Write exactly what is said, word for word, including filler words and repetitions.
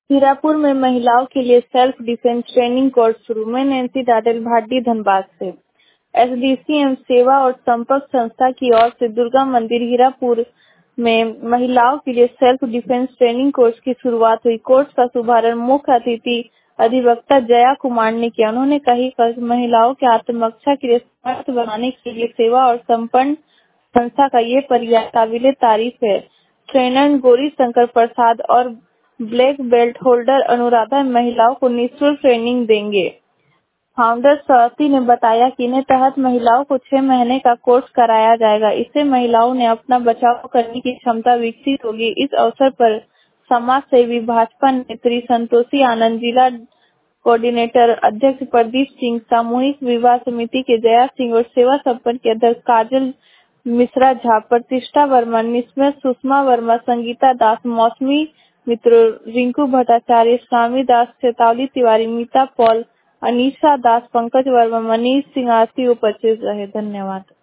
हीरापुर में महिलाओं के लिए सेल्फ डिफेंस ट्रेनिंग कोर्स शुरू। मैं नैन्सी डाडेल भाटी धनबाद से। एसडीसीएम सेवा और संपर्क संस्था की ओर से दुर्गा मंदिर हीरापुर में महिलाओं के लिए सेल्फ डिफेंस ट्रेनिंग कोर्स की शुरुआत हुई। कोर्स का शुभारंभ मुख्य अतिथि अधिवक्ता जया कुमार ने किया। उन्होंने कही कि महिलाओं के आत्मरक्षा के लिए समर्थ बनाने के लिए सेवा और संपन्न संस्था का ये प्रयास काबिले तारीफ है। ट्रेनर गौरी शंकर प्रसाद और ब्लैक बेल्ट होल्डर अनुराधा महिलाओं को निःशुल्क ट्रेनिंग देंगे। फाउंडर स्वाति ने बताया कि इन्हें तहत महिलाओं को छह महीने का कोर्स कराया जाएगा। इससे महिलाओं ने अपना बचाव करने की क्षमता विकसित होगी। इस अवसर पर समाज सेवी भाजपा नेत्री संतोषी आनंद, जिला कोऑर्डिनेटर अध्यक्ष प्रदीप सिंह, सामूहिक विवाह समिति के जया सिंह और सेवा संपन्न के अध्यक्ष काजल मिश्रा झा, प्रतिष्ठा वर्मा, निस्मय, सुषमा वर्मा, संगीता दास, मौसमी मित्र, रिंकू भट्टाचार्य, स्वामी दास, चेतावली तिवारी, मीता पॉल, अनीशा दास, पंकज वर्मा, मनीष सिंह आदि उपस्थित रहे। धन्यवाद।